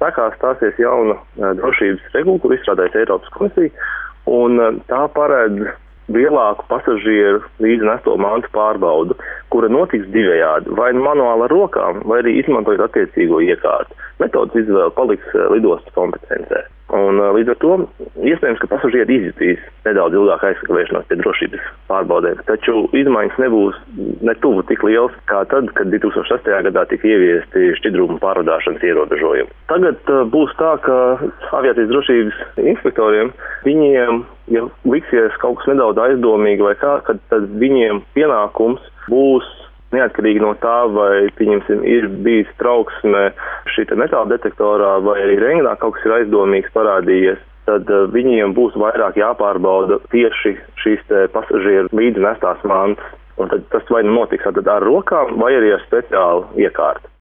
spēkā stāsies jauna drošības regula, kur izstrādājas Eiropas komisija, un tā paredz lielāku pasažieru līdzi nesto mantu pārbaudu, kura notiks divējādi, vai manuāli ar rokām, vai arī izmantojot attiecīgo iekārtu. Metodas izvēle paliks lidostas kompetencē. Un līdz ar to iespējams, ka pasažieri izjutīs nedaudz ilgāk aizkavēšanos pie drošības pārbaudēm, taču izmaiņas nebūs ne tuvu tik liels kā tad, kad 2006. Gadā tika ieviesti šķidrumu pārvadāšanas ierobežojumi. Tagad būs tā, ka aviācijas drošības inspektoriem viņiem, ja liksies kaut kas nedaudz aizdomīgi vai kā, tad viņiem pienākums būs neatkarīgi no tā, vai, pieņemsim, ir bijis trauksme šī metāla detektorā vai arī rengenā kaut kas ir aizdomīgs parādījies, tad viņiem būs vairāk jāpārbauda tieši šīs pasažieru līdzi nestās mantas. Un tad tas vai nu notiks ar rokām vai arī ar speciālu iekārtu.